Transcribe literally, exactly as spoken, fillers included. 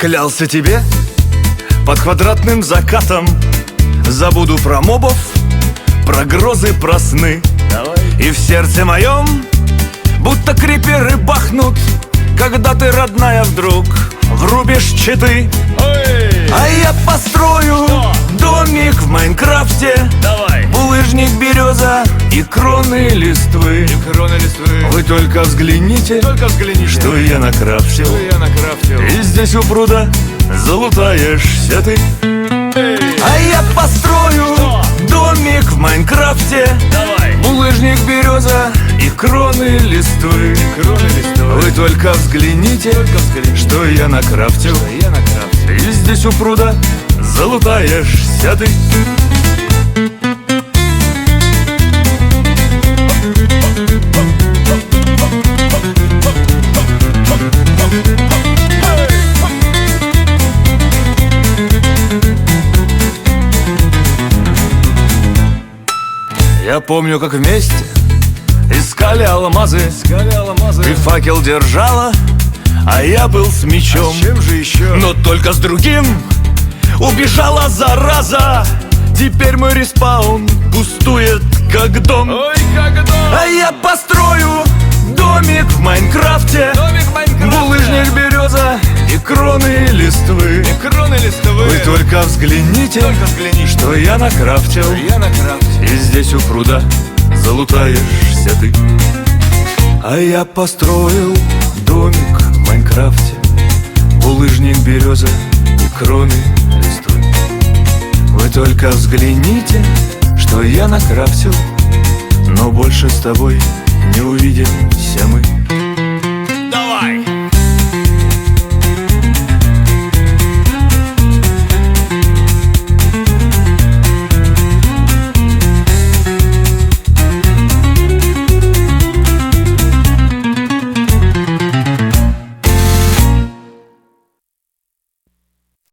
Клялся тебе под квадратным закатом, забуду про мобов, про грозы, про сны. Давай. И в сердце моем будто криперы бахнут, когда ты, родная, вдруг врубишь читы. Ой. А я построю Что? домик в Майнкрафте, Давай. булыжник, береза и кроны листвы. И кроны листвы. Вы только взгляните, Только взгляните, что я накрафтил. что я накрафтил. И здесь у пруда залутаешься ты. Эй. А я построю Что? домик в Майнкрафте, Давай. булыжник, береза и кроны листвы. Кроны листвы. Вы только взгляните, Только взгляните, что я накрафтил. что я накрафтил. И здесь у пруда залутаешься ты. Я помню, как вместе искали алмазы. Искали алмазы. Ты факел держала, а я был с мечом. С чем же еще? Но только с другим убежала зараза. Теперь мой респаун пустует, как дом. Ой, как дом. А я построю домик в Майнкрафте, Домик в Майнкрафте. булыжник, береза и кроны листвы. И кроны листовые. Вы только взгляните, Только взгляни, что что я накрафтил. я накрафтил. И здесь у пруда залутаешься ты. А я построил домик в Майнкрафте, булыжник, береза и кроны листвы. Вы только взгляните, что я накрафтил, но больше с тобой не увидимся мы.